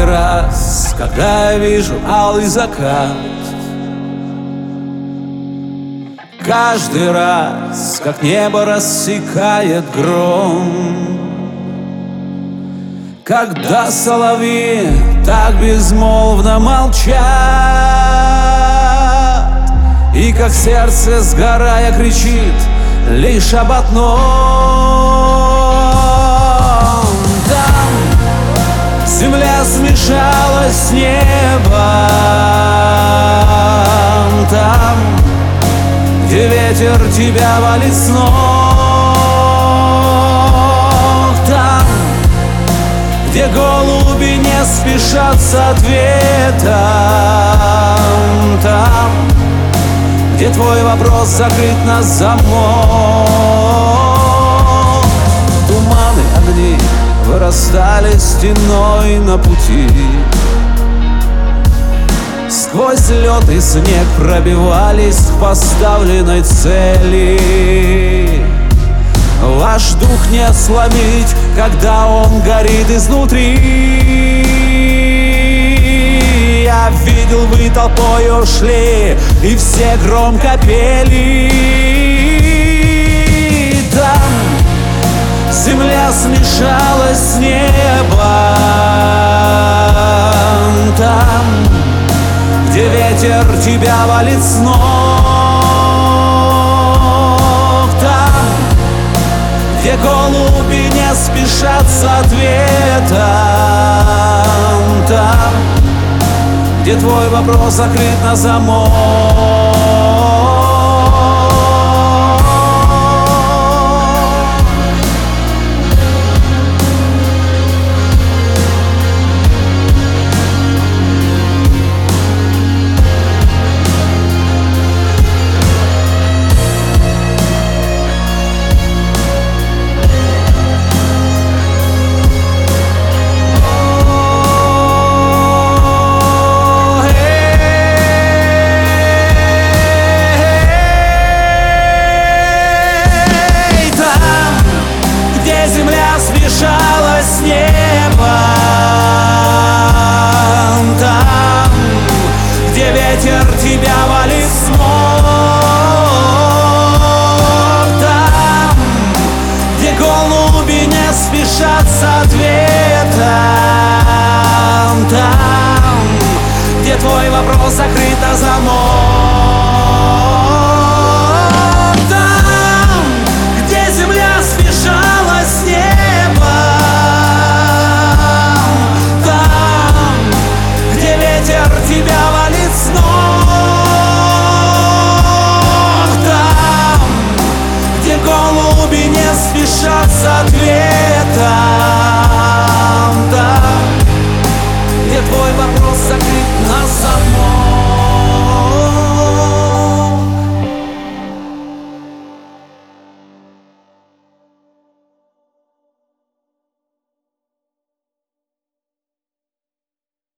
Каждый раз, когда я вижу алый закат, каждый раз, как небо рассекает гром, когда соловьи так безмолвно молчат, и как сердце, сгорая, кричит лишь об одном. Там земля смешалась с небом, там, где ветер тебя валит с ног, там, где голуби не спешат с ответом, там, где твой вопрос закрыт на замок. Туманы, огни вырастали стеной на пути, сквозь лед и снег пробивались к поставленной цели. Ваш дух не сломить, когда он горит изнутри. Я видел, вы толпой ушли, и все громко пели. Там земля смешалась с небом, там, где ветер тебя валит с ног, там, где голуби не спешат с ответом, там, где твой вопрос закрыт на замок. Смешалась с небом, там, где ветер тебя валит с ног, там, где голуби не спешат с ответом, там, где твой вопрос закрыт на замок, там, где земля смешалась с небом, тебя валит с ног, там, где голуби не спешат с ответом.